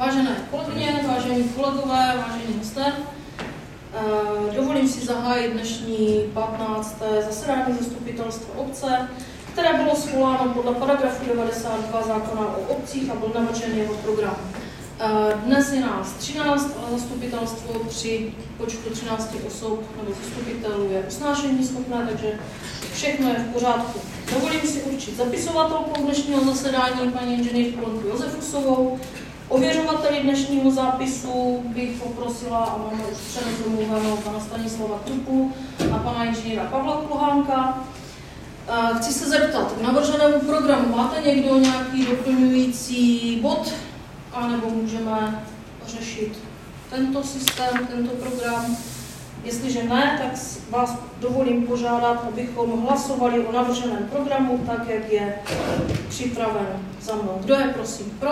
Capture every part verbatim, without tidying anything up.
Vážené kolegyně, vážení kolegové, vážení hosté, dovolím si zahájit dnešní patnácté zasedání zastupitelstva obce, které bylo svoláno podle paragrafu devadesát dva zákona o obcích a byl navržen jeho program. Dnes je nás třináct, ale zastupitelstvo při počtu třinácti osob nebo zastupitelů je usnášení schopné, takže všechno je v pořádku. Dovolím si určit zapisovatelkou dnešního zasedání paní inženýrku Lenku Josefusovou. Ověřovateli dnešního zápisu bych poprosila, a máme už předem domluvenou pana Stanislava Krupu a pana inženýra Pavla Kohánka. Chci se zeptat, k navrženému programu máte někdo nějaký doplňující bod? A nebo můžeme řešit tento systém, tento program? Jestliže ne, tak vás dovolím požádat, abychom hlasovali o navrženém programu tak, jak je připraven za mnou. Kdo je prosím pro?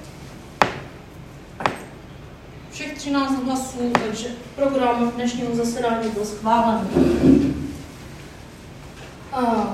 Všech třináct hlasů, takže program dnešního zasedání byl schválen. A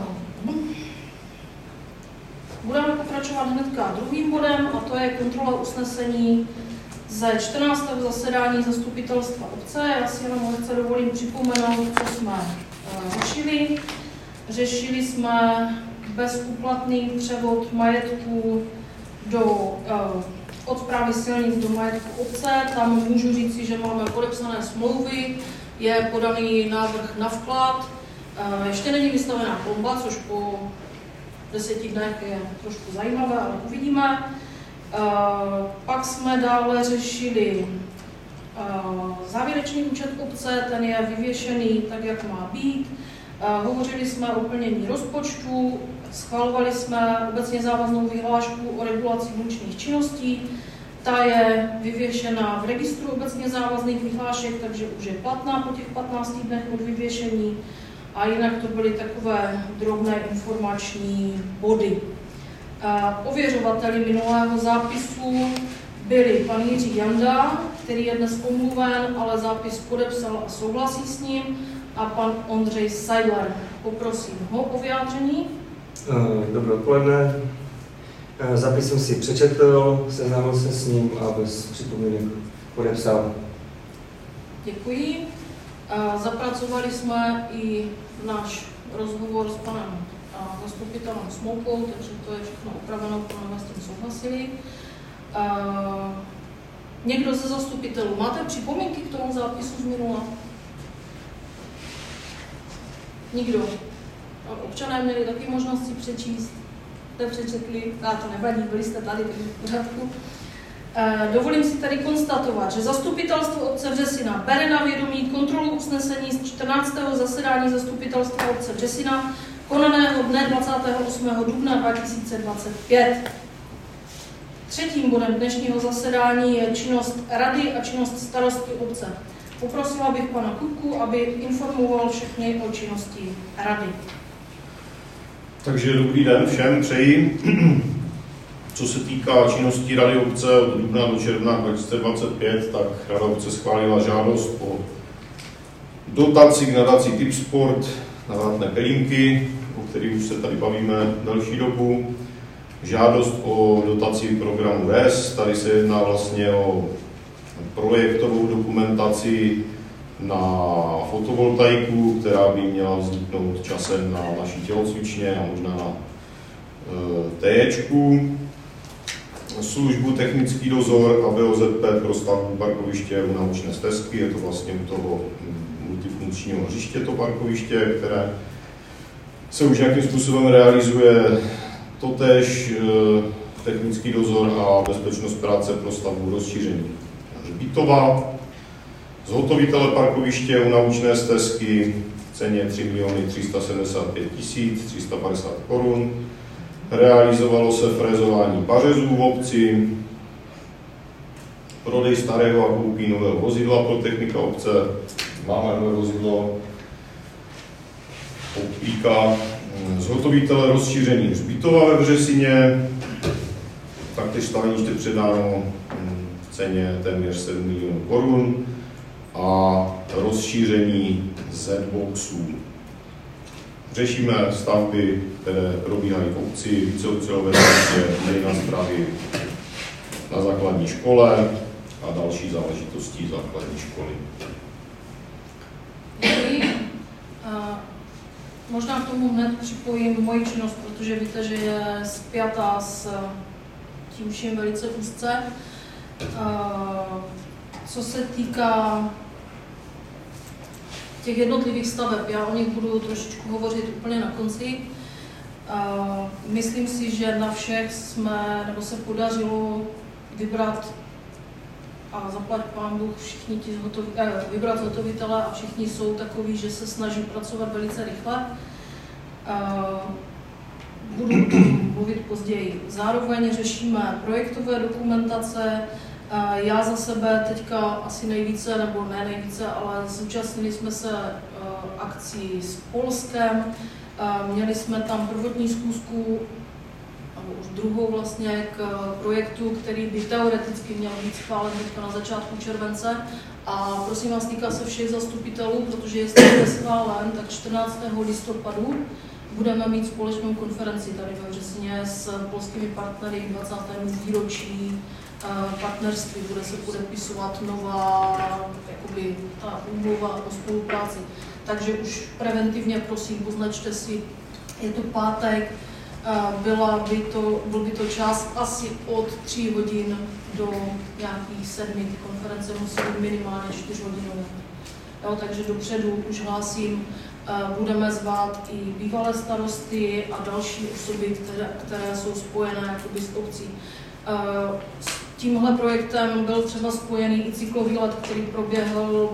budeme pokračovat hnedka druhým bodem, a to je kontrola usnesení ze čtrnáctého zasedání zastupitelstva obce. Já si jenom lehce dovolím připomenout, co jsme uh, řešili. Řešili jsme bezúplatný převod majetku do, uh, od správy silnic do majetku obce. Tam můžu říci, že máme podepsané smlouvy, je podaný návrh na vklad. Uh, ještě není vystavená plomba, což po deseti dnech je trošku zajímavé, ale uvidíme. Uh, pak jsme dále řešili uh, závěrečný účet obce, ten je vyvěšený tak, jak má být. Uh, hovořili jsme o plnění rozpočtu, schvalovali jsme obecně závaznou vyhlášku o regulaci vnitřních činností. Ta je vyvěšena v registru obecně závazných vyhlášek, takže už je platná po těch patnácti dnech od vyvěšení. A jinak to byly takové drobné informační body. Ověřovateli minulého zápisu byli pan Jiří Janda, který je dnes omluven, ale zápis podepsal a souhlasí s ním, a pan Ondřej Seidler. Poprosím ho o vyjádření. Dobré odpoledne. Zápis jsem si přečetl, seznámil se s ním a bez připomínek podepsal. Děkuji. Zapracovali jsme i náš rozhovor s panem zastupitelem Smoukou, takže to je všechno upraveno, protože s tím souhlasili. Někdo ze zastupitelů, máte připomínky k tomu zápisu z minula? Nikdo. Občané měli taky možnost si přečíst, jste přečetli, a to nevadí, byli jste tady, takže v pořádku. Dovolím si tady konstatovat, že zastupitelstvo obce Břesina bere na vědomí kontrolu usnesení z čtrnáctého zasedání zastupitelstva obce Břesina konaného dne dvacátého osmého dubna dva tisíce dvacet pět. Třetím bodem dnešního zasedání je činnost rady a činnost starostky obce. Poprosila bych pana Kupku, aby informoval všechny o činnosti rady. Takže dobrý den všem, přeji. Co se týká činnosti rady obce od dubna do června dva tisíce dvacet pět, tak rada obce schválila žádost o dotaci k nadaci Tipsport na vrátné pelínky, o kterých už se tady bavíme další dobu. Žádost o dotaci programu R E S, tady se jedná vlastně o projektovou dokumentaci na fotovoltaiku, která by měla vzniknout časem na naší tělocvičně a možná na e, téječku. Službu technický dozor a B O Z P pro stavbu parkoviště u naučné stezky, je to vlastně u toho multifunkčního hřiště to parkoviště, které se už nějakým způsobem realizuje. Totéž e, technický dozor a bezpečnost práce pro stavbu rozšíření hřbitova. Zhotovitele parkoviště u naučné stezky v ceně tři miliony tři sta sedmdesát pět tisíc tři sta padesát korun. Realizovalo se frézování pařezů v obci, prodej starého a koupí nového vozidla pro technika obce. Máme nové vozidlo, Opíka. Zhotovitele rozšíření hřbitova ve Břesině, taktéž staveniště předáno v ceně téměř sedm milionů korun a rozšíření Z-boxů. Řešíme stavby, které probíhají v obci, víceúčelové stavby, na správy na základní škole a další záležitosti základní školy. Děkuji. Možná k tomu hned připojím moji činnost, protože víte, že je spjatá s tím vším velice úzce. Co se týká těch jednotlivých staveb, já o nich budu trošičku hovořit úplně na konci. Myslím si, že na všech jsme, nebo se podařilo vybrat a zaplať pán Bůh všichni ti zhotoví, eh, vybrat zhotovitele a všichni jsou takoví, že se snaží pracovat velice rychle. Budu o tom mluvit později. Zároveň řešíme projektové dokumentace. Já za sebe teďka asi nejvíce, nebo ne nejvíce, ale zúčastnili jsme se akcí s Polskem. Měli jsme tam prvotní schůzku, nebo už druhou vlastně, k projektu, který by teoreticky měl být schválen teďka na začátku července. A prosím vás, týká se všech zastupitelů, protože jestli je schválen, tak čtrnáctého listopadu budeme mít společnou konferenci tady ve Vřesině s polskými partnery k dvacátému výročí partnerství. Bude se podepisovat nová jakoby, ta úmluva o spolupráci. Takže už preventivně prosím, poznačte si, je to pátek, byla by to, byl by to čas asi od tří hodin do nějakých sedmi. Ty konference musí být minimálně čtyři hodinové. Jo, takže dopředu už hlásím, budeme zvát i bývalé starosty a další osoby, které, které jsou spojené jakoby s obcí. S tímhle projektem byl třeba spojený i cyklový let, který proběhl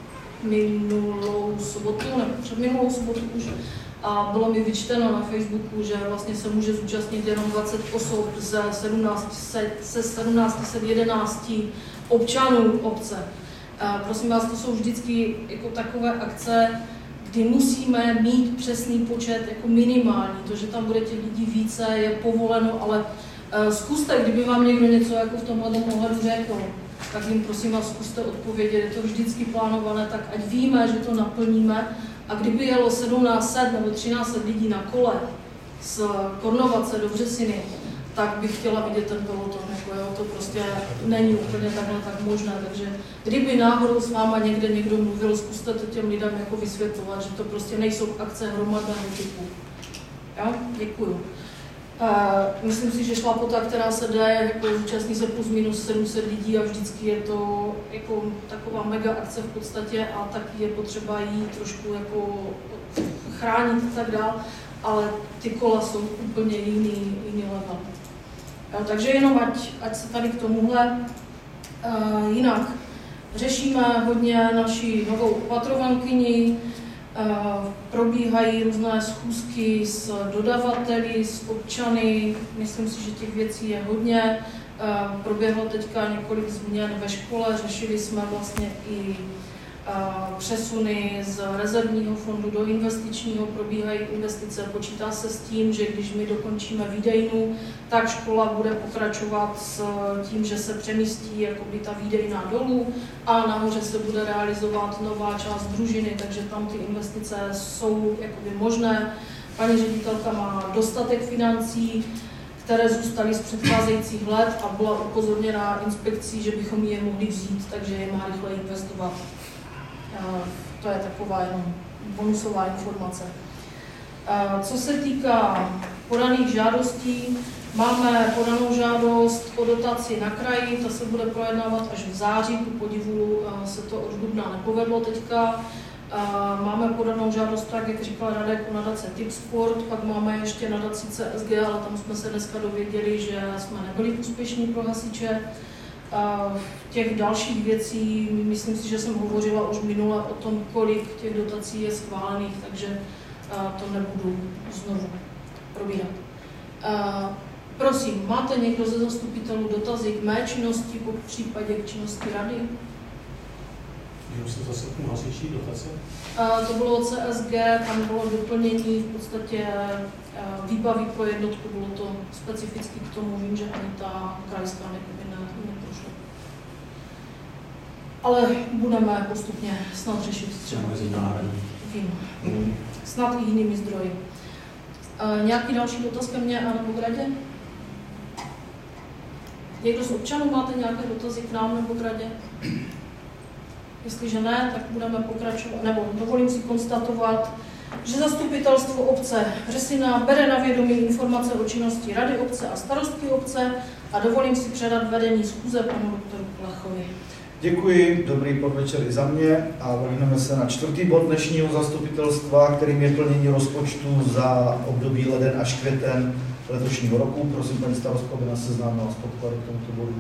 minulou sobotu, nebo před minulou sobotu už, a bylo mi vyčteno na Facebooku, že vlastně se může zúčastnit jenom dvacet osob ze sedmnáct set jedenáct občanů obce. Prosím vás, to jsou vždycky jako takové akce, kdy musíme mít přesný počet jako minimální. To, že tam bude těch lidí více, je povoleno, ale zkuste, kdyby vám někdo něco jako v tomhle ohledu řekl, tak jim prosím vás zkuste odpovědět. Je to vždycky plánované, tak ať víme, že to naplníme. A kdyby jelo sedmnáct set nebo třináct set lidí na kole z Kornovace do Vřesiny, tak bych chtěla vidět ten peloton. Jako jo, to prostě není úplně takhle tak možné. Takže kdyby náhodou s váma někde někdo mluvil, zkuste to těm lidem jako vysvětlovat, že to prostě nejsou akce hromadného typu. Jo? Děkuju. Uh, myslím si, že šlapota, která se jde, jako zúčastní se plus minus sedm set lidí a vždycky je to jako taková mega akce v podstatě a taky je potřeba jí trošku jako chránit a tak dál, ale ty kola jsou úplně jiný, jiný level. Uh, takže jenom ať, ať se tady k tomuhle. Uh, jinak řešíme hodně naši novou opatrovankyni. Probíhají různé schůzky s dodavateli, s občany, myslím si, že těch věcí je hodně. Proběhlo teďka několik změn ve škole, řešili jsme vlastně i přesuny z rezervního fondu do investičního, probíhají investice, počítá se s tím, že když my dokončíme výdejnu, tak škola bude pokračovat s tím, že se přemístí jakoby ta výdejna dolů a nahoře se bude realizovat nová část družiny, takže tam ty investice jsou jakoby možné. Paní ředitelka má dostatek financí, které zůstaly z předcházejících let a byla upozorněna inspekcí, že bychom je mohli vzít, takže je má rychle investovat. To je taková jenom bonusová informace. Co se týká podaných žádostí, máme podanou žádost o dotaci na kraji, ta se bude projednávat až v září, ku podivu se to od dubna nepovedlo teďka. Máme podanou žádost, tak jak říkala Radek, o nadace Tipsport, pak máme ještě nadaci C S G, ale tam jsme se dneska dověděli, že jsme nebyli úspěšní pro hasiče. Těch dalších věcí, myslím si, že jsem hovořila už minule o tom, kolik těch dotací je schválených, takže to nebudu znovu probírat. Prosím, máte někdo ze zastupitelů dotazy k mé činnosti, po případě k činnosti rady? Jenom se zase k hasičí dotace? To bylo C S G, tam bylo doplnění v podstatě výbavy pro jednotku, bylo to specificky k tomu, vím, že ani ta krajská neprošla. Ale budeme postupně snad řešit třeba vím, snad i jinými zdroji. Nějaký další dotaz ke mně a nebo k radě? Někdo z občanů máte nějaké dotazy k nám nebo k radě? Jestliže ne, tak budeme pokračovat, nebo dovolím si konstatovat, že zastupitelstvo obce Řesina bere na vědomí informace o činnosti rady obce a starostky obce a dovolím si předat vedení schůze panu doktoru Plechovi. Děkuji, dobrý podvečer i za mě a vrhneme se na čtvrtý bod dnešního zastupitelstva, kterým je plnění rozpočtu za období leden až květen letošního roku. Prosím, paní starostko, aby nás seznámila s podklady k tomuto bodu.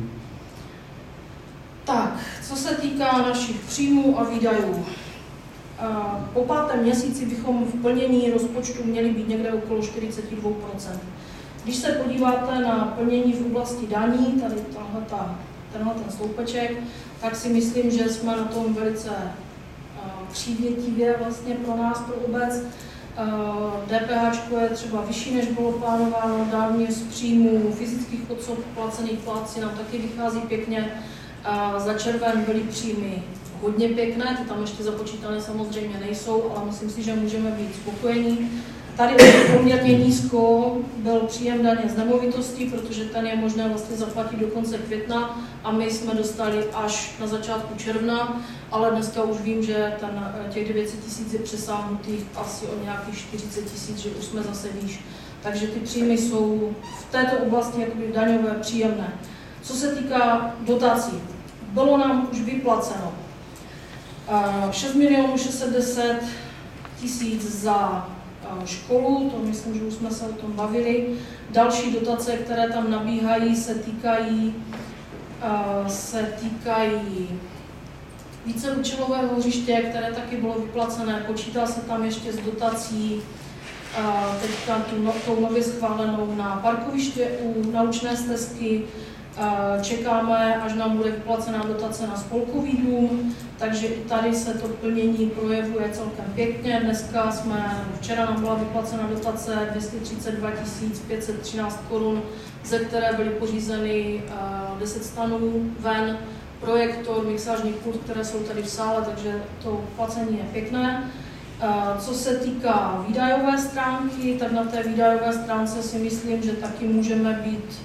Tak, co se týká našich příjmů a výdajů. Po pátém měsíci bychom v plnění rozpočtu měli být někde okolo čtyřicet dva procent. Když se podíváte na plnění v oblasti daní, tady tato, tenhle ten sloupeček, tak si myslím, že jsme na tom velice přívětivě vlastně pro nás, pro obec. D P H je třeba vyšší, než bylo plánováno, dávně z příjmů fyzických osob placených plátci nám taky vychází pěkně. Za červen byly příjmy hodně pěkné, ty tam ještě započítané samozřejmě nejsou, ale myslím si, že můžeme být spokojení. Tady poměrně nízko byl příjem daně z nemovitostí, protože ten je možné vlastně zaplatit do konce května a my jsme dostali až na začátku června, ale dneska už vím, že ten, těch devět set tisíc je přesáhnutých asi o nějakých čtyřicet tisíc, že už jsme zase výš. Takže ty příjmy jsou v této oblasti jakoby daňové příjemné. Co se týká dotací, bylo nám už vyplaceno šest milionů šest set deset tisíc za školu, to myslím, že už jsme se o tom bavili. Další dotace, které tam nabíhají, se týkají, se týkají víceúčelového hřiště, které taky bylo vyplacené. Počítá se tam ještě s dotací teďka tu, tou nově schválenou na parkoviště u naučné stezky. Čekáme, až nám bude vyplacená dotace na spolkový dům, takže i tady se to plnění projevuje celkem pěkně. Dneska jsme, včera nám byla vyplacena dotace dvě stě třicet dva tisíc pět set třináct korun, ze které byly pořízeny deset stanů ven, projektor, mixážní pult, které jsou tady v sále, takže to placení je pěkné. Co se týká výdajové stránky, tak na té výdajové stránce si myslím, že taky můžeme být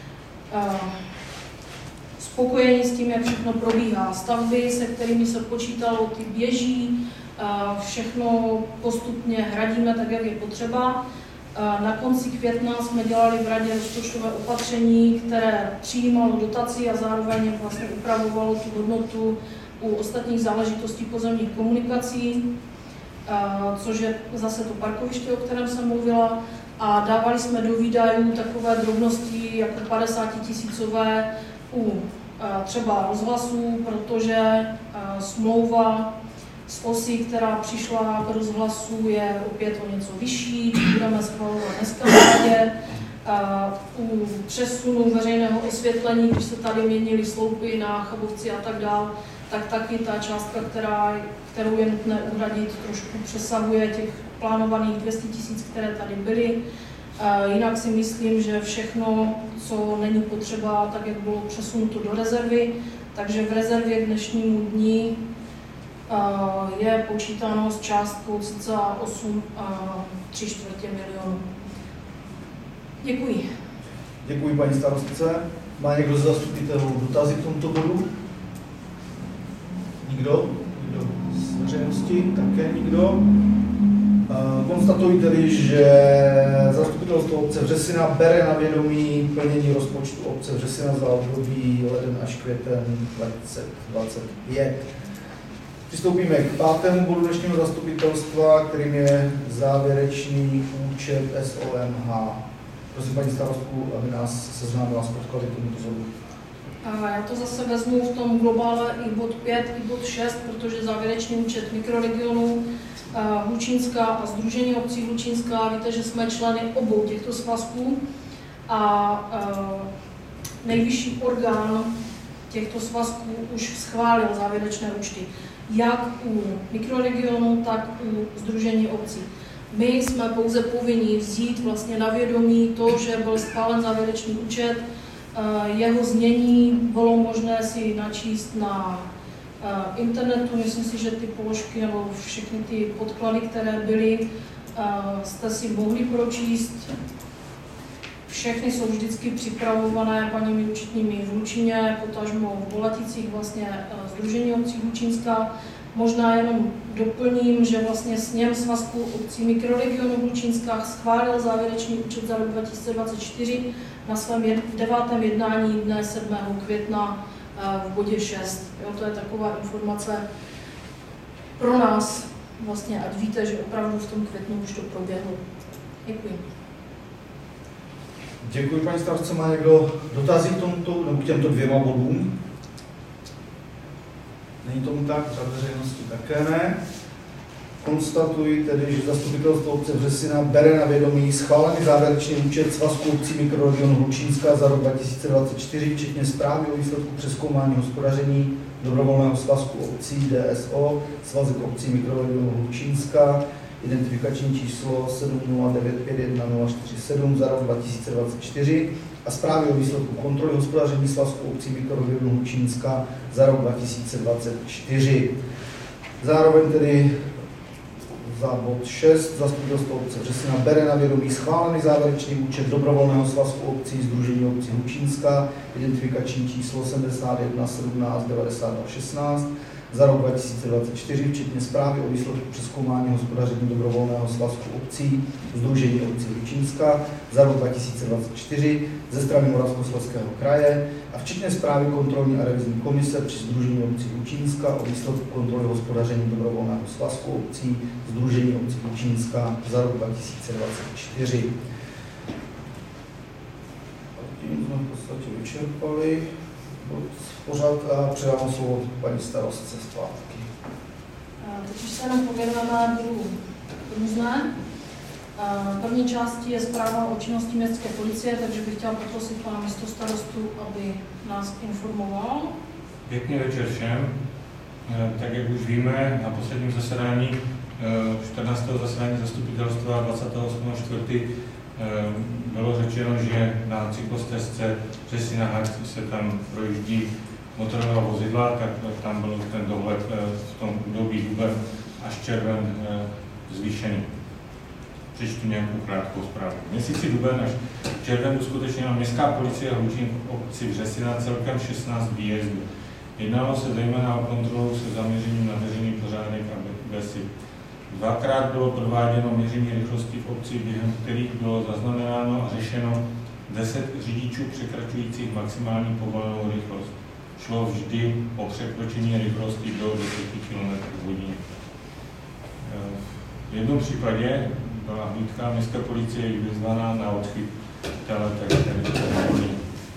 spokojení s tím, jak všechno probíhá. Stavby, se kterými se počítalo, ty běží, všechno postupně hradíme tak, jak je potřeba. Na konci května jsme dělali v radě rozpočtové opatření, které přijímalo dotaci a zároveň vlastně upravovalo tu hodnotu u ostatních záležitostí pozemních komunikací, což je zase to parkoviště, o kterém jsem mluvila. A dávali jsme do výdajů takové drobnosti jako padesátitisícové u třeba rozhlasů, protože smlouva z osy, která přišla k rozhlasu, je opět o něco vyšší, budeme schvalovat dneska v radě. U přesunu veřejného osvětlení, když se tady měnily sloupy na Chabovci a tak dál, tak taky ta částka, která, kterou je nutné uhradit, trošku přesahuje těch plánovaných dvě stě tisíc, které tady byly. Jinak si myslím, že všechno, co není potřeba, tak jak bylo přesunuto do rezervy, takže v rezervě k dnešnímu dní je počítáno s částkou cca osm a tři čtvrtě milionů. Děkuji. Děkuji, paní starostce. Má někdo z zastupitelů dotazy k tomuto bodu? Nikdo? Nikdo z veřejnosti? Také nikdo? Konstatuji tedy, že zastupitelstvo obce Vřesina bere na vědomí plnění rozpočtu obce Vřesina za období leden až květen dvacet dvacet pět. Přistoupíme k pátému bodu dnešního zastupitelstva, kterým je závěrečný účet S O M H. Prosím paní starostku, aby nás seznámila s podklady k tomuto bodu. Já to zase vezmu v tom globále i bod pět, i bod šest, protože závěrečný účet mikroregionů Hlučínská a Sdružení obcí Hlučínská, víte, že jsme členy obou těchto svazků a nejvyšší orgán těchto svazků už schválil závěrečné účty, jak u mikroregionů, tak u Sdružení obcí. My jsme pouze povinni vzít vlastně na vědomí to, že byl schválen závěrečný účet. Jeho znění bylo možné si načíst na internetu. Myslím si, že ty položky nebo všechny ty podklady, které byly, jste si mohli pročíst. všechny jsou vždycky připravované paními účetními v Hlučíně, potažmo v Boleticích, vlastně Sdružení obcí Hlučínska. Možná jenom doplním, že vlastně sněm Svazku obcí mikroregionu Hlučínska schválil závěrečný účet za rok dva tisíce dvacet čtyři na svém devátém jednání dne sedmého května v bodě šest. Jo, to je taková informace pro nás, vlastně, ať víte, že opravdu v tom květnu už to proběhlo. Děkuji. Děkuji, paní starostce. Má někdo dotazy k tomuto, nebo k těmto dvěma bodům? Není tomu tak, za veřejnosti také ne. Konstatuji tedy, že zastupitelstvo obce Vřesina bere na vědomí schválený závěrečný účet Svazku obcí mikroregionu Hlučínska za rok dva tisíce dvacet čtyři, včetně zprávy o výsledku přezkoumání hospodaření dobrovolného svazku obcí D S O, Svazek obcí mikroregionu Hlučínska, identifikační číslo sedm nula devět pět jedna nula čtyři sedm za rok dva tisíce dvacet čtyři a zprávy o výsledku kontroly hospodaření Svazku obcí mikroregionu Hlučínska za rok dva tisíce dvacet čtyři. Zároveň tedy za bod šest zastupitelstvo obce Vřesina bere na vědomí schválený závěrečný účet dobrovolného svazku obcí Sdružení obcí Hlučínska, identifikační číslo sedmdesát jedna sedmnáct devadesát dva šestnáct za rok dva tisíce dvacet čtyři, včetně zprávy o výsledku přezkoumání hospodaření dobrovolného svazku obcí Sdružení obcí Hlučínska za rok dva tisíce dvacet čtyři ze strany Moravskoslezského kraje a včetně zprávy kontrolní a revizní komise při Sdružení obcí Hlučínska o výsledku kontroly hospodaření dobrovolného svazku obcí Sdružení obcí Hlučínska za rok dva tisíce dvacet čtyři. Tím jsme v podstatě vyčerpali pořád a předávám slovo paní starostce zpátky. Teď už se jenom pověnujeme druhu různé. První částí je zpráva o činnosti městské policie, takže bych chtěla poprosit pana místostarostu, aby nás informoval. Pěkný večer všem. Tak jak už víme, na posledním zasedání, čtrnáctého zasedání zastupitelstva dvacátého osmého čtvrtého bylo řečeno, že na cyklostezce Vřesina Hač se tam projíždí motorová vozidla, tak tam byl ten dohled v tom období duben až červen zvýšený. Přečtu nějakou krátkou zprávu. V měsíci duben až červen uskutečnila městská policie Hlučín v obci Vřesina celkem šestnáct výjezdů. Jednalo se zejména o kontrolu se zaměřením na veřejný pořádek a besy. Dvakrát bylo prováděno měření rychlosti v obci, během kterých bylo zaznamenáno a řešeno deset řidičů překračujících maximální povolenou rychlost. Šlo vždy o překročení rychlosti do deset kilometrů hodině. V jednom případě byla hlídka městské policie vyzvaná na odchyt teletek, který povolí.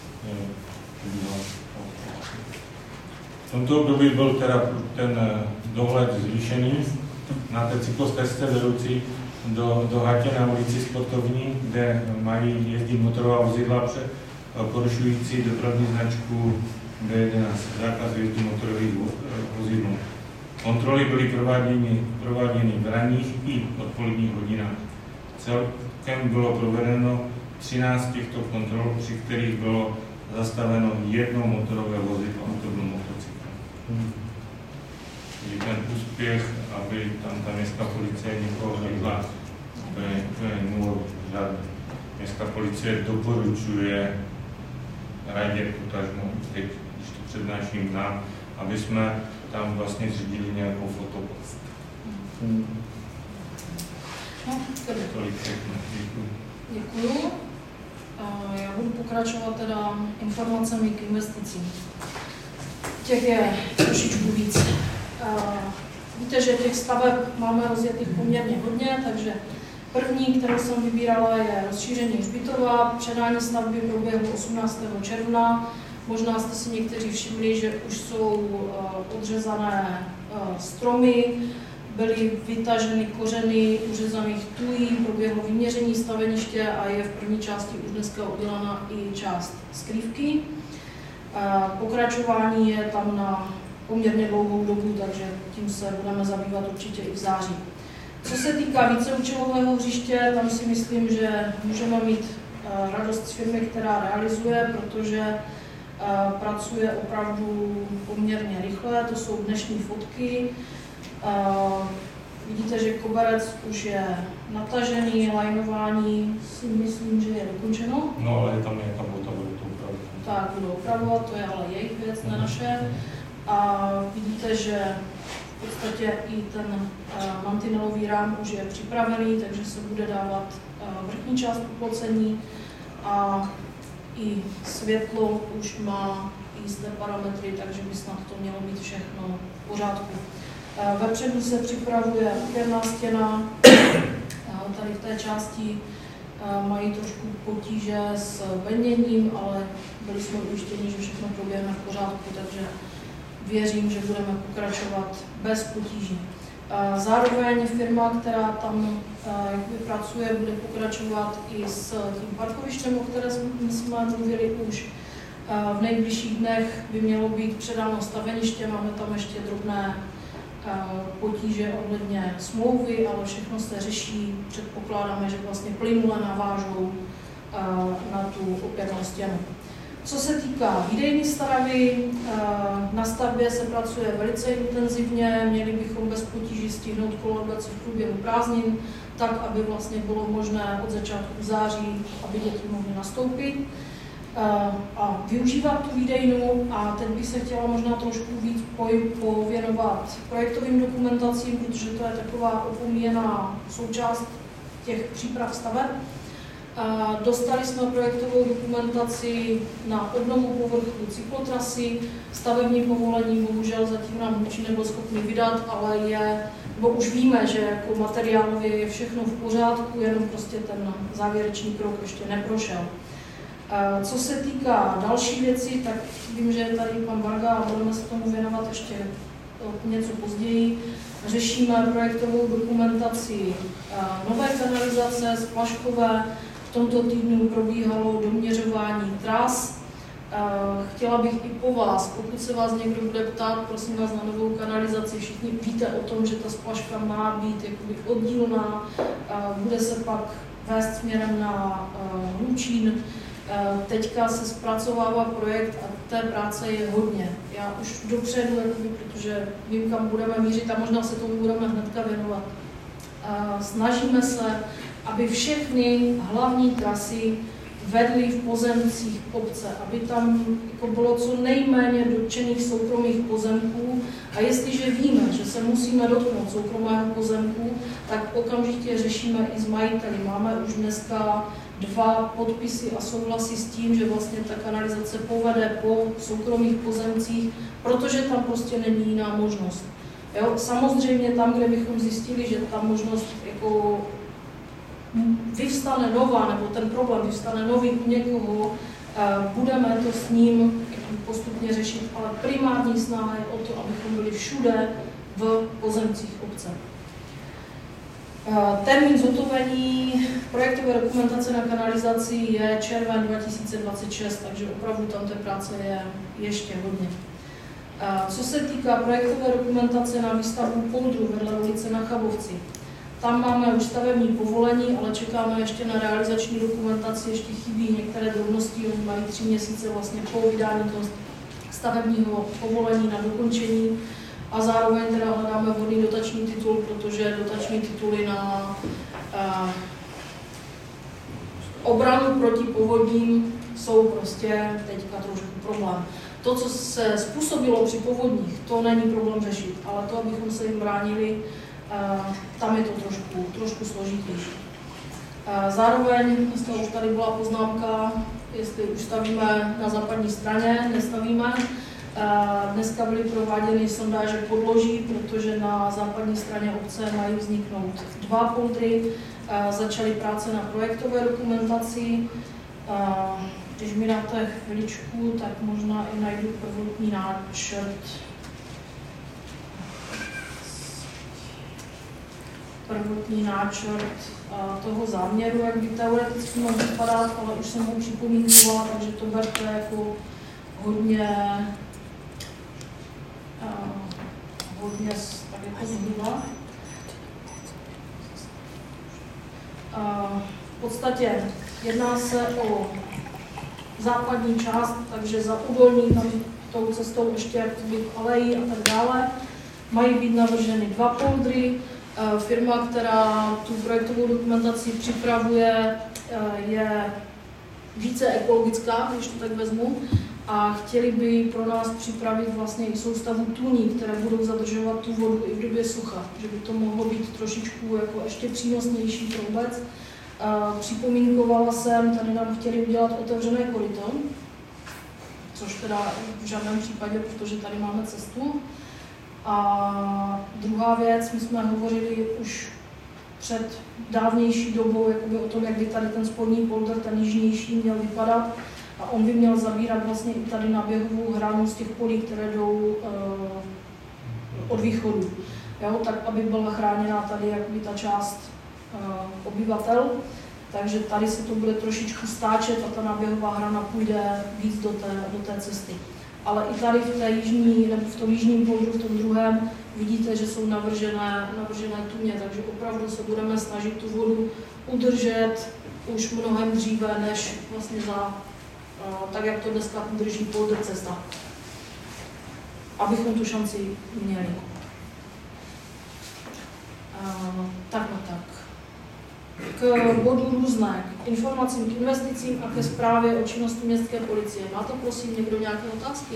V tomto období byl teda ten dohled zvýšený na té cyklostezce vedoucí do, do Hatě na ulici Sportovní, kde mají jezdit motorová vozidla porušující dopravní značku D jedenáct, zákaz jezdu motorových vozidlů. Kontroly byly prováděny, prováděny v ranních i odpoledních hodinách. Celkem bylo provedeno třináct těchto kontrol, při kterých bylo zastaveno jedno motorové vozidlo, a to byl motocykl. Hmm. Takže ten úspěch, aby tam ta městská policie někoho nebyla, to je, to je nula žádný. Městská policie doporučuje radě, potažmo, teď, když to přednáším nám, aby jsme tam vlastně zřídili nějakou fotopost. Hmm. No, tolik všechno. Děkuji. Děkuju. Já budu pokračovat teda informacemi k investicím. Těch je trošičku víc. Víte, že těch staveb máme rozjetých poměrně hodně, takže první, kterou jsem vybírala, je rozšíření hřbitova. Předání stavby proběhlo osmnáctého června. Možná jste si někteří všimli, že už jsou odřezané stromy, byly vytaženy kořeny uřezaných tují, proběhlo vyměření staveniště a je v první části už dneska udělána i část skrývky. Pokračování je tam na poměrně dlouhou dobu, takže tím se budeme zabývat určitě i v září. Co se týká víceúčelového hřiště, tam si myslím, že můžeme mít radost z firmy, která realizuje, protože pracuje opravdu poměrně rychle, to jsou dnešní fotky. vidíte, že koberec už je natažený, lajnování si myslím, že je dokončeno. No ale tam je tam to budou to upravit. Tak, budou opravovat, to je ale jejich věc, ne naše. A vidíte, že v podstatě i ten uh, mantinelový rám už je připravený, takže se bude dávat uh, vrchní část uplocení a i světlo už má jisté parametry, takže by snad to mělo být všechno v pořádku. Uh, vepředu se připravuje opěrná stěna, uh, tady v té části uh, mají trošku potíže s beněním, ale byli jsme ujištěni, že všechno proběhne v pořádku, takže věřím, že budeme pokračovat bez potíží. Zároveň firma, která tam pracuje, bude pokračovat i s tím parkovištěm, o které jsme mluvili už. V nejbližších dnech by mělo být předáno staveniště, máme tam ještě drobné potíže ohledně smlouvy, ale všechno se řeší. Předpokládáme, že vlastně plynule navážou na tu opěrnou stěnu. Co se týká výdejní stavby, na stavbě se pracuje velice intenzivně, měli bychom bez potíží stihnout kolaudaci v průběhu prázdnin, tak, aby vlastně bylo možné od začátku září, aby děti mohly nastoupit a využívat tu výdejnu. A teď bych se chtěla možná trošku víc pověnovat projektovým dokumentacím, protože to je taková opomíjená součást těch příprav staveb. Dostali jsme projektovou dokumentaci na obnovu povrchu cyklotrasy, stavební povolení bohužel zatím nám určitě nebyl schopný vydat, ale je, bo už víme, že jako materiálově je všechno v pořádku, jenom prostě ten závěrečný krok ještě neprošel. Co se týká další věci, tak vím, že je tady pan Varga a budeme se tomu věnovat ještě něco později. Řešíme projektovou dokumentaci nové kanalizace, splaškové. V tomto týdnu probíhalo doměřování tras. Chtěla bych i po vás, pokud se vás někdo bude ptát, prosím vás na novou kanalizaci, všichni víte o tom, že ta splaška má být jakoby oddílná, bude se pak vést směrem na Hlučín. Teďka se zpracovává projekt a té práce je hodně. Já už dopředu, jakoby, protože vím, kam budeme mířit a možná se tomu budeme hnedka věnovat. Snažíme se, aby všechny hlavní trasy vedly v pozemcích obce, aby tam jako bylo co nejméně dotčených soukromých pozemků. A jestliže víme, že se musíme dotknout soukromého pozemku, tak okamžitě řešíme i s majiteli. Máme už dneska dva podpisy a souhlasy s tím, že vlastně ta kanalizace povede po soukromých pozemcích, protože tam prostě není jiná možnost. Jo? Samozřejmě tam, kde bychom zjistili, že ta možnost jako vyvstane nová, nebo ten problém vyvstane nový u někoho, budeme to s ním postupně řešit, ale primární snaha je o to, abychom byli všude v pozemcích obce. Termín zhotovení projektové dokumentace na kanalizaci je červen dva tisíce dvacet šest, takže opravdu tam té práce je ještě hodně. Co se týká projektové dokumentace na výstavbu poldru vedle ulice na Chabovci, tam máme už stavební povolení, ale čekáme ještě na realizační dokumentaci, ještě chybí některé drobnosti, oni mají tři měsíce vlastně po vydání toho stavebního povolení na dokončení a zároveň teda hledáme vhodný dotační titul, protože dotační tituly na uh, obranu proti povodním jsou prostě teďka trošku problém. To, co se způsobilo při povodních, to není problém řešit, ale to, abychom se jim bránili, tam je to trošku, trošku složitější. Zároveň, už tady byla poznámka, jestli už stavíme na západní straně, nestavíme. Dneska byly prováděny sondáže podloží, protože na západní straně obce mají vzniknout dva poldry. Začaly práce na projektové dokumentaci. Když mi dáte chviličku, tak možná i najdu prvotní náčrt. prvotní náčrt toho záměru, jak by teoreticky mohl vypadat, ale už jsem ho připomínkovala, takže to berte jako hodně, hodně tak jako zhruba. V podstatě jedná se o západní část, takže za Udolní, tam tou cestou ještě jakoby alejí a tak dále. Mají být navrženy dva poldry. Firma, která tu projektovou dokumentaci připravuje, je více ekologická, když to tak vezmu, a chtěli by pro nás připravit vlastně i soustavu tůní, které budou zadržovat tu vodu i v době sucha, že by to mohlo být trošičku jako ještě přínosnější pro obec. Připomínkovala jsem, tady nám chtěli udělat otevřené koryto, což teda v žádném případě, protože tady máme cestu. A druhá věc, my jsme hovořili už před dávnější dobou jakoby o tom, jak by tady ten spodní polder, ten jižnější, měl vypadat. A on by měl zabírat vlastně i tady náběhovou hranu z těch polí, které jdou uh, od východu. Jo, tak aby byla chráněná tady jakoby ta část uh, obyvatel. Takže tady se to bude trošičku stáčet a ta náběhová hrana půjde víc do té, do té cesty. Ale i tady v té jižní, nebo v tom jižním poldru, v tom druhém, vidíte, že jsou navržené, navržené tůně, takže opravdu se budeme snažit tu vodu udržet už mnohem dříve, než vlastně za, tak jak to dneska drží polder cesta. Abychom tu šanci měli. Takhle tak. K bodu různé, k informacím, k investicím a ke zprávě o činnosti městské policie. Máte prosím někdo nějaké otázky?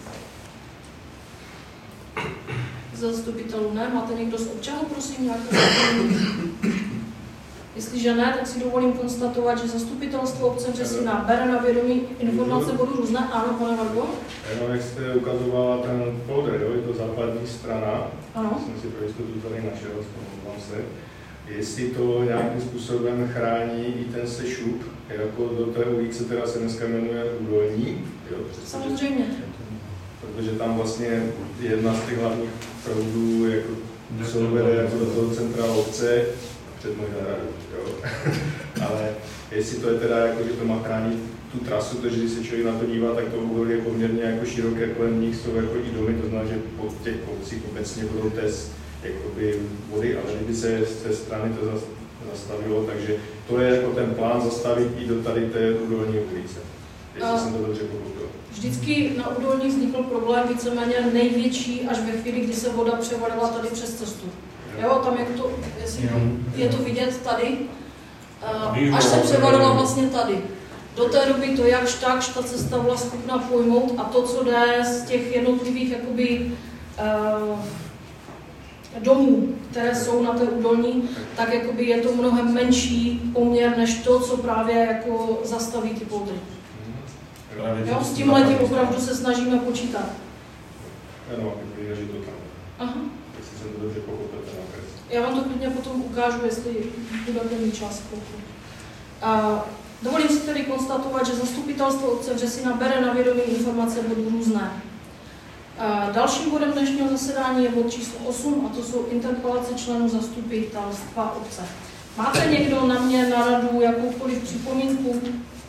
Ze zastupitelů ne? Máte někdo z občanů prosím nějaké otázky? Jestliže ne, tak si dovolím konstatovat, že zastupitelstvo obce Břesina bere na vědomí informace bodu různé. Ano, pane Vargo? Jenom jak jste ukazovala ten folder, jo, je to západní strana. Ano. Jsem si pro jistotu tady našel, vzpomínám se. Jestli to nějakým způsobem chrání i ten sešup, jako do té ulice, která se dneska jmenuje Údolní. Jo, samozřejmě. Protože tam vlastně jedna z těch hlavních proudů jako, se vede jako do toho centra obce před mojí zahradu. Ale jestli to je teda jako, že to má chránit tu trasu, takže když se člověk na to dívá, tak to údolí je poměrně jako široké, kolem nich jsou jako i domy, to znamená, že po těch obcích obecně budou test jakoby vody, ale kdyby se z té strany to zastavilo, takže to je jako ten plán zastavit i do tady té údolní ulice. Jestli jsem to dobře pochopil. Vždycky na údolní vznikl problém víceméně největší až ve chvíli, kdy se voda převalila tady přes cestu. Jo, tam jak to, jestli je to vidět tady, až se převalila vlastně tady. Do té doby to jakž takž ta cesta byla schopna pojmout a to, co jde z těch jednotlivých jakoby, uh, domů, které jsou na té údolní, tak jakoby je to mnohem menší poměr než to, co právě jako zastaví ty poudry. Jo, s tím letím opravdu se snažíme počítat. Ano, vyřešit to tam. Aha. Jestli jsem to dobře pochopil, ten okres. Já vám to klidně potom ukážu, jestli budete mít čas. Uh, dovolím si tedy konstatovat, že zastupitelstvo obce Břesina bere na vědomí informace bodů různé. Dalším bodem dnešního zasedání je bod číslo osm a to jsou interpelace členů zastupitelstva obce. Máte někdo na mě na radu jakoukoliv připomínku?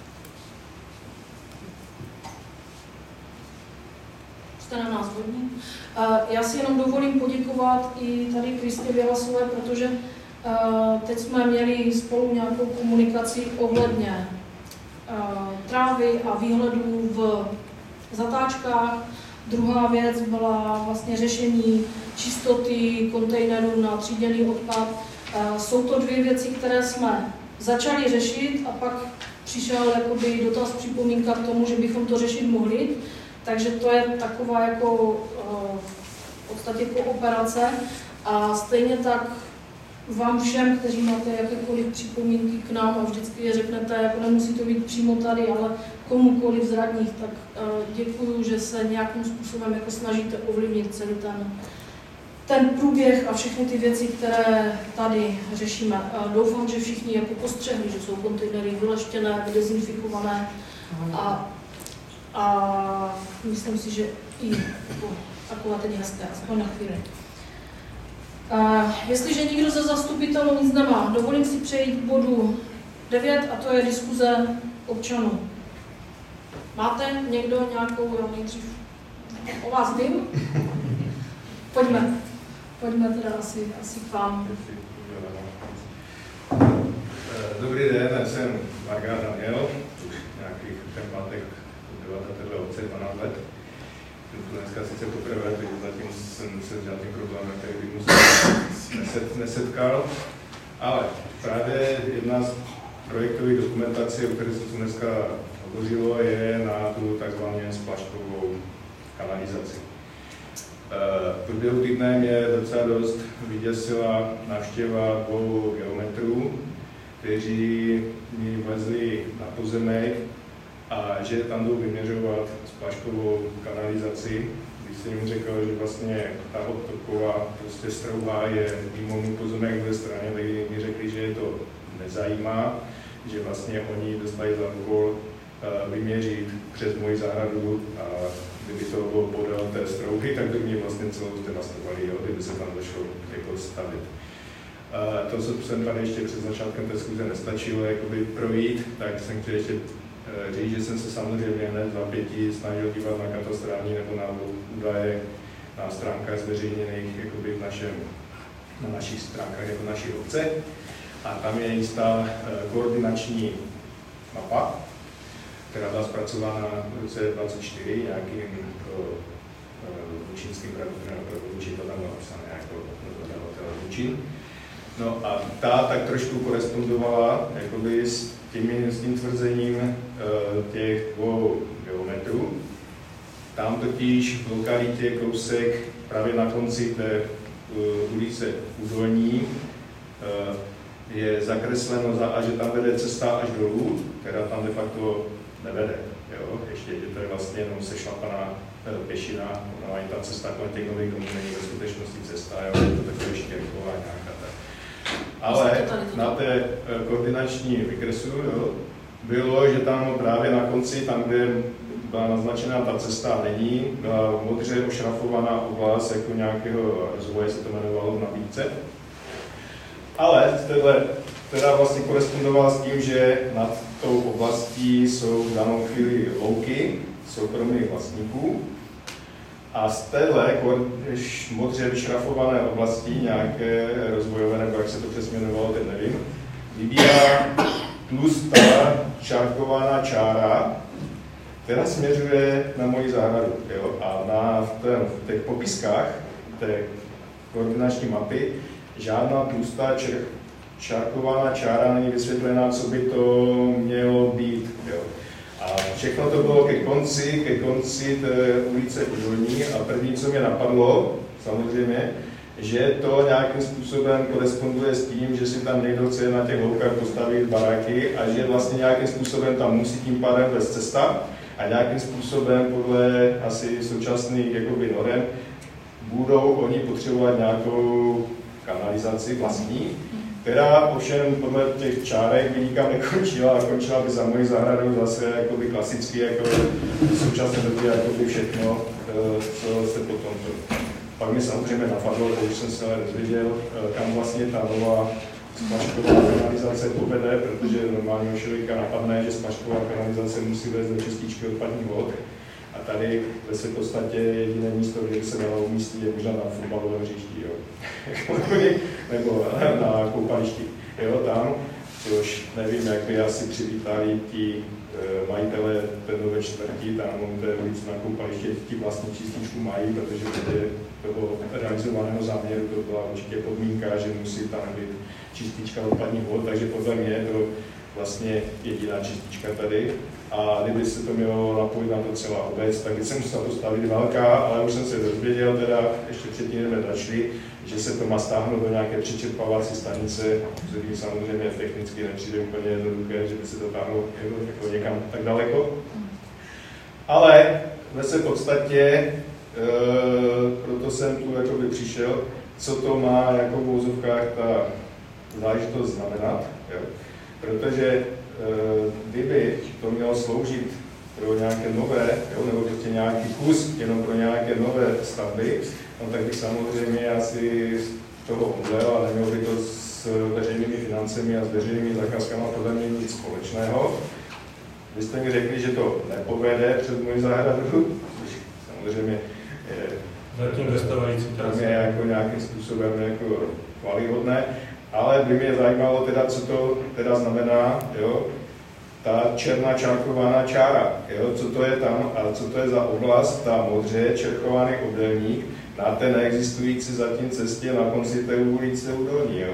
Jste na nás hodní. Já si jenom dovolím poděkovat i tady Kristě Vělasové, protože teď jsme měli spolu nějakou komunikaci ohledně trávy a výhledů v zatáčkách. Druhá věc byla vlastně řešení čistoty kontejnerů na tříděný odpad. Jsou to dvě věci, které jsme začali řešit a pak přišel jakoby dotaz, připomínka k tomu, že bychom to řešit mohli. Takže to je taková jako v podstatě kooperace. A stejně tak vám všem, kteří máte jakékoliv připomínky k nám a vždycky je řeknete, jako nemusí to být přímo tady, ale komukoliv z radních, tak děkuju, že se nějakým způsobem jako snažíte ovlivnit celý ten, ten průběh a všechny ty věci, které tady řešíme. Doufám, že všichni jako postřehli, že jsou kontejnery vyleštěné, dezinfikované a, a myslím si, že i jako, takové teď hezké, aspoň na chvíli. Uh, jestliže nikdo ze zastupitelů nic nemá, dovolím si přejít k bodu devět a to je diskuze občanů. Máte někdo nějakou, já nejdřív o vás vím? Pojďme. Pojďme teda asi, asi k vám. Dobrý den, já jsem Marga Daniel, už nějakých ten pátek obyvatel této obce dvanáct let. to dneska sice poprvé, takže zatím jsem se s žádným problémem, který bych musel neset, nesetkal. Ale právě jedna z projektových dokumentací, o které se tu dneska hovořilo, je na tu takzvanou splaškovou kanalizaci. V průběhu týdne mě docela dost vyděsila návštěva dvou geometrů, kteří mi vlezli na pozemek a že tam jdou vyměřovat splaškovou kanalizaci. Když jsem jim řekl, že vlastně ta odtoková prostě strouha je mimo můj pozemek ve straně, tak mi řekli, že je to nezajímá, že vlastně oni dostali za úkol vyměřit přes moji zahradu a kdyby to bylo podél té strouhy, tak by mě vlastně celou zdevastovali, jo, kdyby se tam došlo jako stavit. Uh, to, co jsem tady ještě před začátkem té schůze nestačilo jakoby projít, tak jsem chtěl ještě uh, říct, že jsem se samozřejmě hned v napětí snažil dívat na katastrální nebo na údaje na stránkách zveřejněných jakoby v našem, na našich stránkách jako naší obce. A tam je jistá uh, koordinační mapa, která byla zpracována v roce dvacet čtyři nějakým Lučínským radou, Lučín to tam bylo napsané jako dodavatel Lučín. No a ta tak trošku korespondovala jakoby s, těmi, s tím tvrzením uh, těch dvou geometrů. Tam totiž v lokalitě kousek právě na konci té uh, ulice Údolní uh, je zakresleno, za, a že tam vede cesta až dolů, která tam de facto nevede. Jo? Ještě, že to je vlastně jenom sešlapaná pěšina, no a i ta cesta kolem těch nových domů není ve skutečnosti cesta, jo? Je to takové štěrková nějaká tak. Ale na té koordinační vykresu jo, bylo, že tam právě na konci, tam, kde byla naznačená ta cesta, není, byla modře ošrafovaná oblast jako nějakého rozvoje, se to jmenovalo v nabídce. Ale tohle teda vlastně korespondovala s tím, že nad tou oblastí jsou v danou chvíli louky soukromých vlastníků a z téhle modře vyšrafované oblasti, nějaké rozvojové, nebo jak se to přesně jmenovalo, teď nevím, vybírá tlustá čárkovaná čára, která směřuje na moji zahradu. Jo? A na ten, v těch popiskách té koordinační mapy žádná tlustá čer, čárkovaná čára není vysvětlená, co by to mělo být. Jo. A všechno to bylo ke konci, ke konci té ulice Údolní a první, co mě napadlo, samozřejmě, že to nějakým způsobem koresponduje s tím, že si tam někdo chce na těch loukách postavit baráky a že vlastně nějakým způsobem tam musí tím pádem vést cesta a nějakým způsobem podle asi současných jakoby norem budou oni potřebovat nějakou kanalizaci vlastní, která ovšem podle těch čárek by nikam nekončila a končila by za mojí zahradou zase jakoby klasicky jako v současné době jakoby všechno, co se potom to. Pak mi samozřejmě napadlo, když jsem se dozvěděl, kam vlastně ta nová splašková kanalizace povede, protože normálního člověka napadne, že splašková kanalizace musí vést do čističky odpadních vod. A tady ve v podstatě jediné místo, kde se dalo umístit, je možná na fotbalovém hřišti, jo. Nebo na koupališti, jo, tam, což nevím, jak by asi přivítali ti e, majitele té nové čtvrtí, tam té ulici na koupaliště, ti vlastní čističku mají, protože podle toho realizovaného záměru to byla určitě podmínka, že musí tam být čistička odpadních vod, takže podle mě je to vlastně jediná čistička tady. A kdyby se to mělo napojit na to celá obec, tak by se musela postavit velká, ale už jsem se dozvěděl, teda ještě předtím jsme začali, že se to má stáhnout do nějaké přičerpávací stanice, což samozřejmě technicky nepřijde úplně jednoduché, že by se to táhlo jako někam tak daleko. Ale ve své podstatě, e, proto jsem tu jakoby přišel, co to má jako v úzovkách ta záležitost znamenat, jo? Protože kdyby to mělo sloužit pro nějaké nové, jo, nebo prostě nějaký kus jenom pro nějaké nové stavby, no tak bych samozřejmě asi z toho omdlel a nemělo by to s veřejnými financemi a s veřejnými zakázkami podle mě nic společného. Vy jste mi řekli, že to nepovede před moji zahradu, což samozřejmě je, zatím dostávající je jako nějakým způsobem jako chvályhodné. Ale by mě zajímalo teda, co to teda znamená, jo? ta černá čárkovaná čára, jo, co to je tam a co to je za oblast, ta modře čerkovaný obdélník na té neexistující zatím cestě na konci té ulice Údolní. Jo.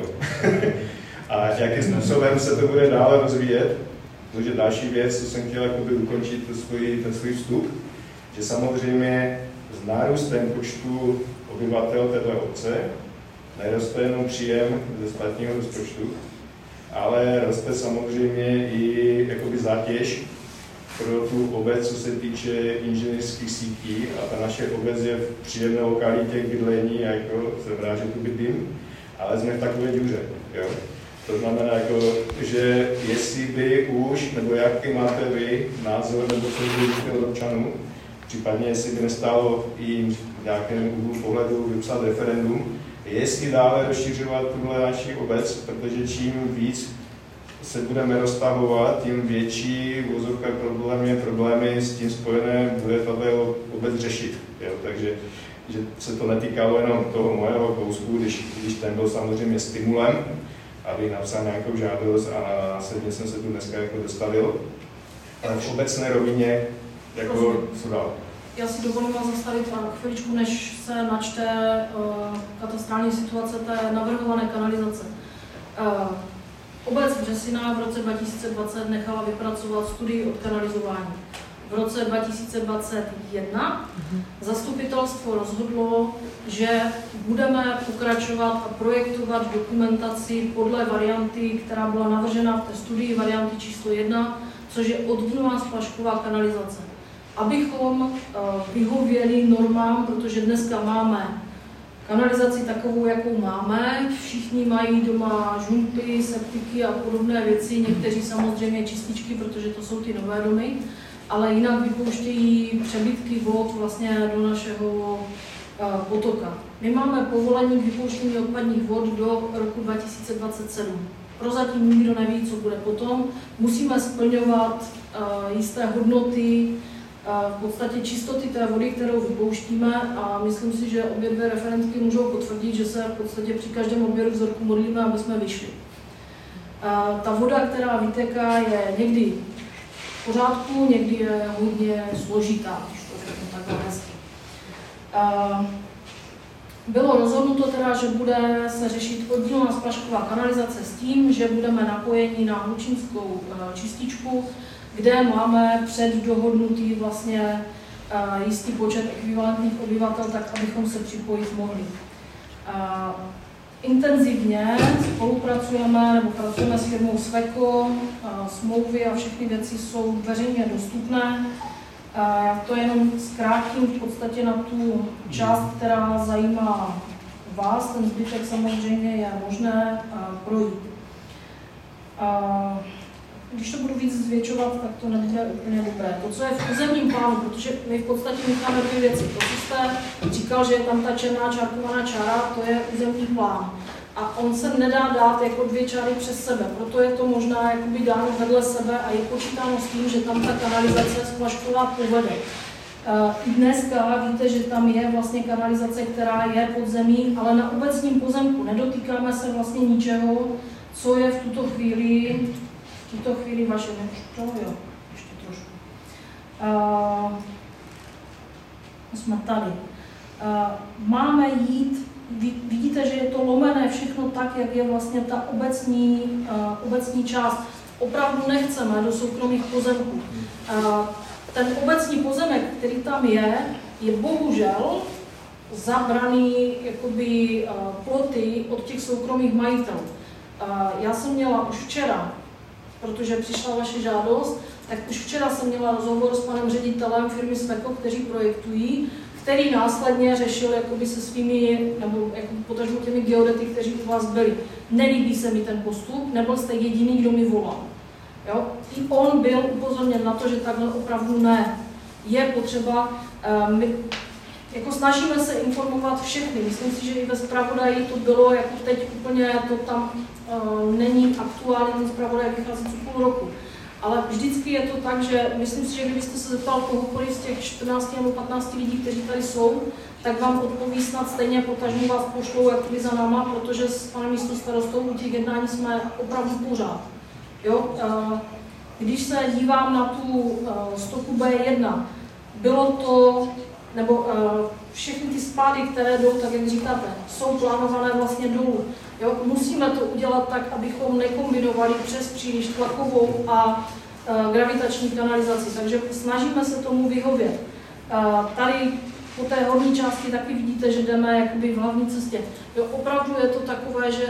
A jakým způsobem se to bude dále rozvíjet, protože další věc, co jsem chtěl jakoby ukončit svůj, ten svůj vstup, že samozřejmě s nárůstem počtu obyvatel této obce neroste jenom příjem ze státního rozpočtu, ale roste samozřejmě i jakoby zátěž pro tu obec, co se týče inženýrských sítí, a ta naše obec je v příjemné lokalitě k bydlení, jako jsem rád, že tu bydlím, ale jsme v takové díře. Jo? To znamená, jako, že jestli by už, nebo jaký máte vy názor, nebo co by od občanů, případně jestli by nestálo i v nějakém úhlu pohledu vypsat referendum, jestli dále rozšiřovat tuhle naši obec, protože čím víc se budeme roztahovat, tím větší vozovka problémy, problémy s tím spojené bude tato obec řešit. Jo? Takže že se to netýkalo jenom toho mojeho kousku, když, když ten byl samozřejmě stimulem, abych napsal nějakou žádost a následně jsem se tu dneska jako dostavil. Ale v obecné rovině, jako co dál? Já si dovolím vás zastavit chviličku, než se načte uh, katastrální situace té navrhované kanalizace. Uh, obec Břesina v roce dva tisíce dvacet nechala vypracovat studii odkanalizování. V roce dva tisíce dvacet jedna zastupitelstvo rozhodlo, že budeme pokračovat a projektovat dokumentaci podle varianty, která byla navržena v té studii, varianty číslo jedna, což je oddílná splašková kanalizace. Abychom vyhověli normám, protože dneska máme kanalizaci takovou, jakou máme, všichni mají doma žumpy, septiky a podobné věci, někteří samozřejmě čističky, protože to jsou ty nové domy, ale jinak vypouštějí přebytky vod vlastně do našeho potoka. My máme povolení k vypouštění odpadních vod do roku dva tisíce dvacet sedm. Prozatím nikdo neví, co bude potom. Musíme splňovat uh, jisté hodnoty, uh, v podstatě čistoty té vody, kterou vypouštíme, a myslím si, že obě dvě referentky můžou potvrdit, že se v podstatě při každém odběru vzorku modlíme, aby jsme vyšli. Uh, ta voda, která vytéká, je někdy v pořádku, někdy je hodně složitá, když to řeknu takhle hezky. Uh, Bylo rozhodnuto teda, že bude se řešit oddílná splašková kanalizace s tím, že budeme napojeni na hlučínskou čističku, kde máme předdohodnutý vlastně jistý počet ekvivalentních obyvatel, tak abychom se připojit mohli. Intenzivně spolupracujeme, nebo pracujeme s firmou Sveko, smlouvy a všechny věci jsou veřejně dostupné. Já to jenom zkrátím v podstatě na tu část, která zajímá vás, ten zbytek samozřejmě je možné projít. Když to budu víc zvětšovat, tak to nebude úplně dobré. To, co je v územním plánu, protože my v podstatě mícháme dvě věci. To, co jste říkal, že je tam ta černá čárkovaná čára, to je územní plán. A on se nedá dát jako dvě čáry přes sebe, proto je to možná jakoby dáno vedle sebe a je počítáno s tím, že tam ta kanalizace splašková povede. I dneska víte, že tam je vlastně kanalizace, která je pod zemí, ale na obecním pozemku nedotýkáme se vlastně ničeho, co je v tuto chvíli, v tuto chvíli vaše, to jo, ještě trošku. Uh, jsme tady. Uh, máme jít, vidíte, že je to lomené všechno tak, jak je vlastně ta obecní, uh, obecní část. Opravdu nechceme do soukromých pozemků. Uh, ten obecní pozemek, který tam je, je bohužel zabraný jakoby, uh, ploty od těch soukromých majitelů. Uh, já jsem měla už včera, protože přišla vaše žádost, tak už včera jsem měla rozhovor s panem ředitelem firmy Sveko, kteří projektují, který následně řešil jakoby se svými, nebo jako potažmo těmi geodety, kteří u vás byli. Nelíbí se mi ten postup, nebyl jste jediný, kdo mi volal. Jo? I on byl upozorněn na to, že takhle opravdu ne. Je potřeba, um, my, jako snažíme se informovat všechny. Myslím si, že i ve zpravodaji to bylo, jako teď úplně to tam uh, není aktuální, ten zpravodaj vychází co půl roku. Ale vždycky je to tak, že myslím si, že kdybyste se zeptal kohokoliv z těch čtrnácti nebo patnácti lidí, kteří tady jsou, tak vám odpoví snad stejně, potažmo vás pošlou jakoby za náma, protože s panem místostarostou u těch jednání jsme opravdu pořád. Jo? když se dívám na tu uh, stoku bé jedna, bylo to, nebo uh, všechny ty spády, které jdou, tak jak říkáte, jsou plánované vlastně dolů. Jo? Musíme to udělat tak, abychom nekombinovali přes příliš tlakovou a uh, gravitační kanalizaci, takže snažíme se tomu vyhovět. Uh, tady po té horní části taky vidíte, že jdeme jakoby v hlavní cestě. Jo, opravdu je to takové, že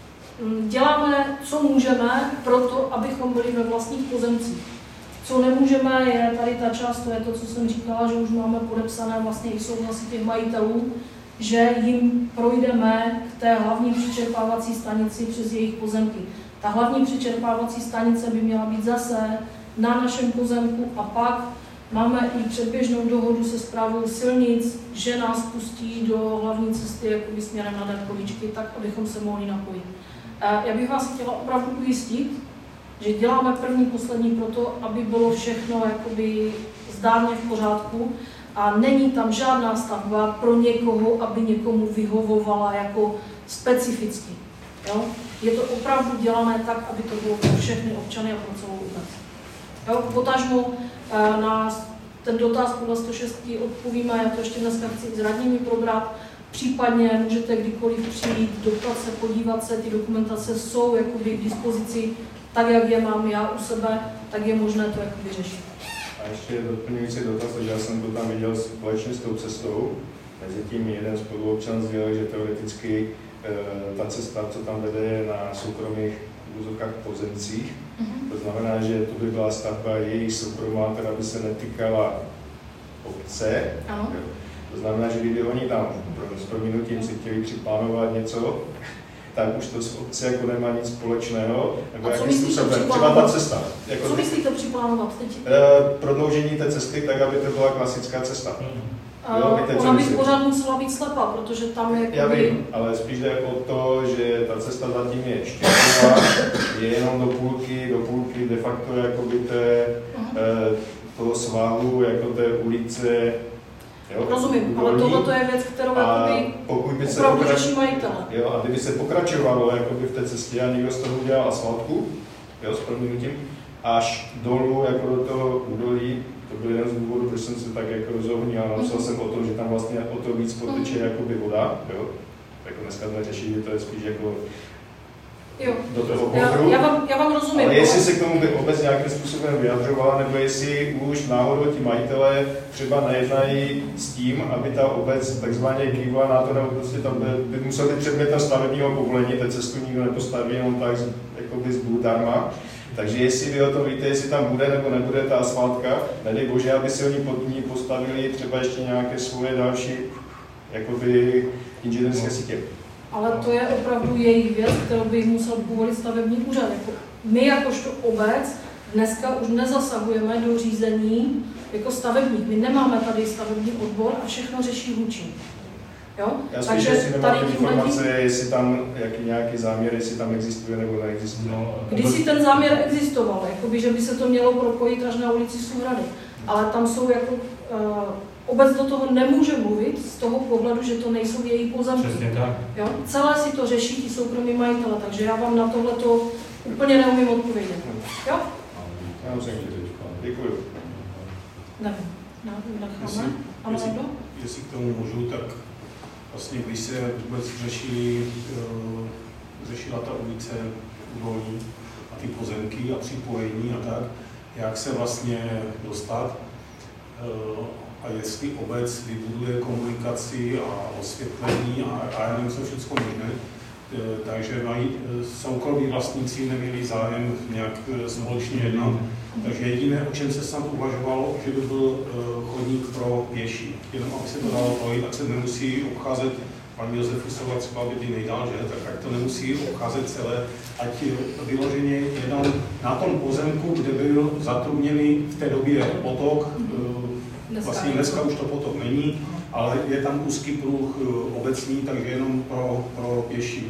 děláme, co můžeme, proto, abychom byli ve vlastních pozemcích. Co nemůžeme, je tady ta část, to je to, co jsem říkala, že už máme podepsané vlastně i souhlasy těch majitelů, že jim projdeme k té hlavní přičerpávací stanici přes jejich pozemky. Ta hlavní přičerpávací stanice by měla být zase na našem pozemku a pak máme i předběžnou dohodu se správou silnic, že nás pustí do hlavní cesty jakoby směrem na Darkovičky, tak abychom se mohli napojit. Já bych vás chtěla opravdu ujistit, že děláme první, poslední proto, aby bylo všechno jakoby zdárně v pořádku a není tam žádná stavba pro někoho, aby někomu vyhovovala jako specificky. Jo? Je to opravdu dělané tak, aby to bylo pro všechny občany a pro celou obec. Jo? Potažmo na ten dotaz podle sto šest odpovíme, já to ještě dneska chci s radními probrat. Případně můžete kdykoliv přijít, doptat se, podívat se, ty dokumentace jsou jakoby k dispozici, tak jak je mám já u sebe, tak je možné to jakoby řešit. A ještě doplňující dotaz, že já jsem to tam viděl společně s tou cestou, mezi tím jeden spoluobčan sdělil, že teoreticky e, ta cesta, co tam vede, je na soukromých úzokách pozemcích. Mm-hmm. To znamená, že to by byla stavba jejich soukromá, která by se netýkala obce. Ano. To znamená, že kdyby oni tam s prominutím si chtěli připlánovat něco, tak už to s obce jako nemá nic společného. Nebo jakým způsobem? Třeba ta cesta. Jako co myslíte připlánovat teď? E, prodloužení té cesty tak, aby to byla klasická cesta. Uh, jo, ona by pořád musela být slepá, protože tam je... Já vím, ale spíš jde o to, že ta cesta zatím je štěrková, je jenom do půlky, do půlky de facto jakoby té, uh-huh. e, toho svahu, jako té ulice. Jo, rozumím, ale tohle je věc, kterou jakoby pokud by se opravdu pokrač... řeší majitele. Jo, a kdyby se pokračovalo jakoby v té cestě a někdo z toho udělal asfaltku, jo, s prominutím, až dolů jako do toho údolí, to byl jeden z důvodů, proč jsem se tak jako rozohnil a napsal mm-hmm. jsem o tom, že tam vlastně o to víc poteče mm-hmm. jakoby voda, jo. Jako dneska jsme řešili, že to je spíš jako jo. do toho já, já, vám, já vám rozumím. Ale jestli se k tomu by obec nějakým způsobem vyjadřovala, nebo jestli už náhodou ti majitelé třeba nejednají s tím, aby ta obec takzvaně kývla na to, nebo prostě tam by, by musel být předmětem stavebního povolení, té cestu nikdo nepostaví jenom tak jakoby zdarma. Takže jestli vy o tom víte, jestli tam bude nebo nebude ta asfaltka, nedej bože, aby si oni pod ní postavili třeba ještě nějaké svoje další jakoby inženýrské sítě. Ale to je opravdu jejich věc, kterou by musel povolit stavební úřad. Jako my jakožto obec dneska už nezasahujeme do řízení jako stavebník. My nemáme tady stavební odbor a všechno řeší Hlučín. Jo? Já spíš, jestli nemáte informace, jestli tam jaký nějaký záměr, jestli tam existuje nebo neexistuje. No, když si ten záměr existoval, jakoby, že by se to mělo propojit až na ulici Suhrady, ale tam jsou jako uh, obec do toho nemůže mluvit z toho pohledu, že to nejsou její pozemky. Přesně tak. Jo? Celé si to řeší ti soukromí majitele, takže já vám na tohleto úplně neumím odpovědět. Jo? Já musím děkuji. Nevím. Necháme? Jestli, Ano, jestli, někdo? jestli k tomu můžu, tak vlastně když se vůbec řešili, uh, řešila ta ulice Údolí a ty pozemky a připojení a tak, jak se vlastně dostat uh, a jestli obec vybuduje komunikaci a osvětlení a, a já nevím, co všechno možné, uh, takže mají, uh, soukromí vlastníci neměli zájem nějak uh, společně jednat. Takže jediné, o čem se snad uvažovalo, že by byl uh, chodník pro pěší. Jenom aby se to dalo projít, tak se nemusí obcházet, paní Josefusová třeba bydlí nejdál, že? Tak ať to nemusí obcházet celé, ať vyloženě jenom na tom pozemku, kde byl zatrubněný v té době potok, uh, vlastně dneska už to potok není, ale je tam úzký pruh uh, obecný, takže jenom pro, pro pěší.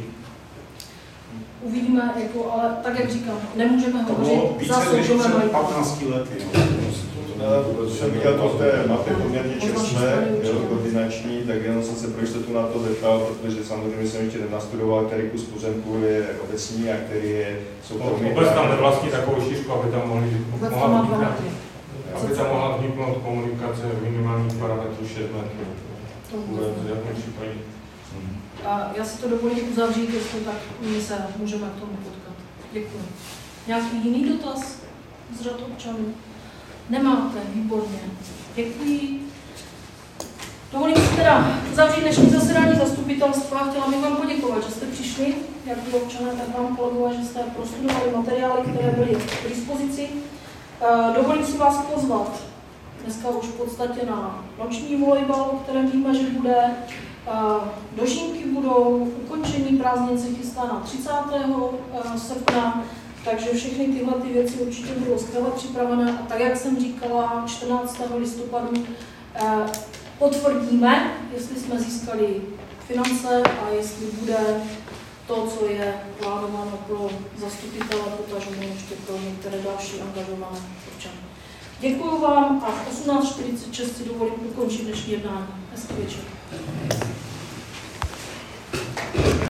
Uvidíme, jako, ale tak, jak říkám, nemůžeme hovořit za soukromé soukromé majitele. patnácti lety. Jsem viděl to v té mapě poměrně čerstvé, koordinační, tak jenom jsem se pro jistotu na to zeptal, protože samozřejmě jsem ještě nenastudoval, který kus pozemku je obecní a který je soukromý. Vůbec tam nevlastní takovou šířku, aby tam mohli, Vůbec mohla tam má vzniknout, dva metry. aby tam mohla vzniknout komunikace v minimálních parametrů šest metrů. To Vůbec v žádném případě. A já si to dovolím uzavřít, jestli tak my se můžeme k tomu potkat. Děkuji. Nějaký jiný dotaz z řad občanů? Nemáte, výborně. Děkuji. Dovolím si teda uzavřít dnešní zasedání zastupitelstva. Chtěla bych vám poděkovat, že jste přišli, jak vy občané, tak vám kolegové, že jste prostudovali materiály, které byly k dispozici. Dovolím si vás pozvat dneska už v podstatě na noční volejbal, o kterém víme, že bude. Dožínky budou, ukončení prázdnin se chystá na třicátého srpna, takže všechny tyhle ty věci určitě budou skvěle připravené a tak, jak jsem říkala, čtrnáctého listopadu potvrdíme, jestli jsme získali finance a jestli bude to, co je plánováno pro zastupitele, potažmo ještě pro některé další angažované občany. Děkuji vám a v osmnáct čtyřicet šest si dovolím ukončit dnešní jednání. Hezký večer.